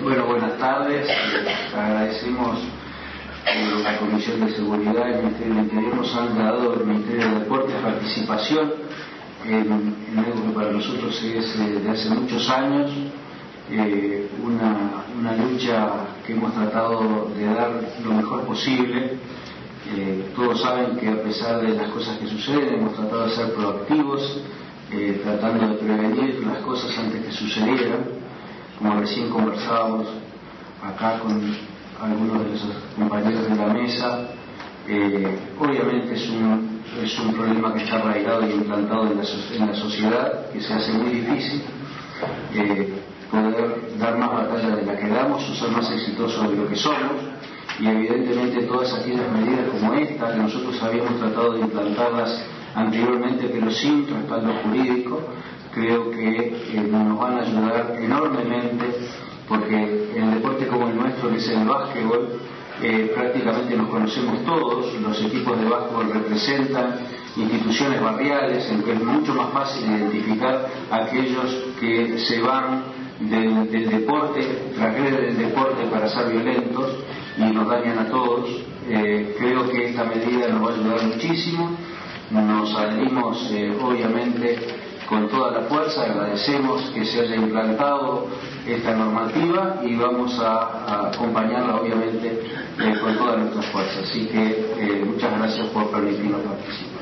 Bueno, buenas tardes. Agradecemos la Comisión de Seguridad y el Ministerio del Interior nos han dado el Ministerio de Deportes participación en algo que para nosotros es de hace muchos años, una lucha que hemos tratado de dar lo mejor posible. Todos saben que a pesar de las cosas que suceden hemos tratado de ser proactivos, tratando de prevenir las cosas antes que sucedieran. Como recién conversábamos acá con algunos de los compañeros de la mesa, obviamente es un problema que está arraigado y implantado en la sociedad, que se hace muy difícil poder dar más batalla de la que damos o ser más exitosos de lo que somos, y evidentemente todas aquellas medidas como esta, que nosotros habíamos tratado de implantarlas anteriormente pero sin respaldo jurídico, creo que nos van a ayudar enormemente, porque en el deporte como el nuestro, que es el básquetbol, prácticamente nos conocemos todos. Los equipos de básquetbol representan instituciones barriales en que es mucho más fácil identificar a aquellos que se van del deporte, transgreden el deporte para ser violentos y nos dañan a todos. Creo que esta medida nos va a ayudar muchísimo. Nos adherimos obviamente con toda la fuerza, agradecemos que se haya implantado esta normativa y vamos a acompañarla obviamente con todas nuestras fuerzas. Así que muchas gracias por permitirnos participar.